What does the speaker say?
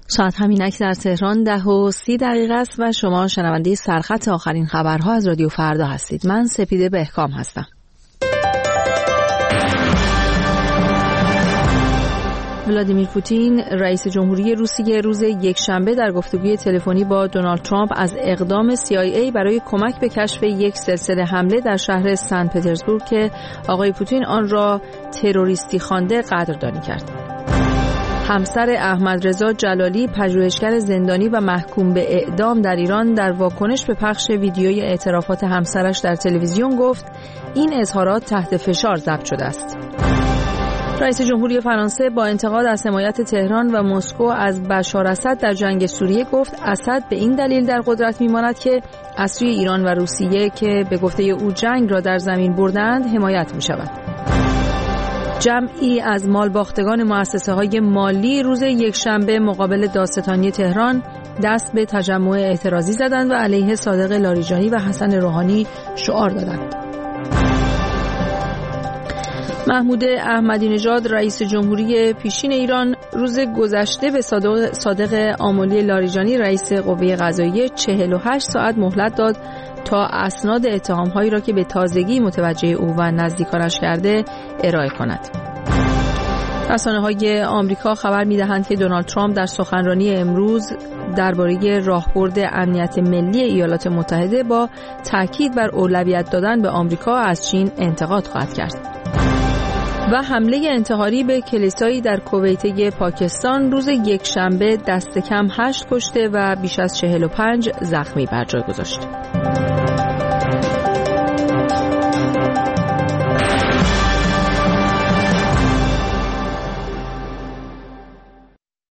ساعت همینک در تهران 10:30 است و شما شنونده سرخط آخرین خبرها از رادیو فردا هستید. من سپیده بهکام هستم. ولادیمیر پوتین رئیس جمهوری روسیه روز یکشنبه در گفتگوی تلفنی با دونالد ترامپ از اقدام CIA برای کمک به کشف یک سلسله حمله در شهر سن پترزبورگ که آقای پوتین آن را تروریستی خوانده قدردانی کرد. همسر احمدرضا جلالی پژوهشگر زندانی و محکوم به اعدام در ایران در واکنش به پخش ویدیوی اعترافات همسرش در تلویزیون گفت این اظهارات تحت فشار ضبط شده است. رئیس جمهوری فرانسه با انتقاد از حمایت تهران و مسکو از بشار اسد در جنگ سوریه گفت اسد به این دلیل در قدرت میماند که از سوی ایران و روسیه که به گفته او جنگ را در زمین بردند حمایت می شود. جمعی از مالباختگان مؤسسه‌های مالی روز یکشنبه مقابل دادستانی تهران دست به تجمع اعتراضی زدند و علیه صادق لاریجانی و حسن روحانی شعار دادند. محمود احمدی نژاد رئیس جمهوری پیشین ایران روز گذشته به صادق آملی لاریجانی رئیس قوه قضاییه 48 ساعت مهلت داد تا اسناد اتهام‌هایی را که به تازگی متوجه او و نزدیکانش کرده ارائه کند. رسانه‌های آمریکا خبر می‌دهند که دونالد ترامپ در سخنرانی امروز درباره راهبرد امنیت ملی ایالات متحده با تاکید بر اولویت دادن به آمریکا از چین انتقاد خواهد کرد. و حمله انتحاری به کلیسایی در کویته پاکستان روز یکشنبه دست کم 8 کشته و بیش از 45 زخمی بر جای گذاشت.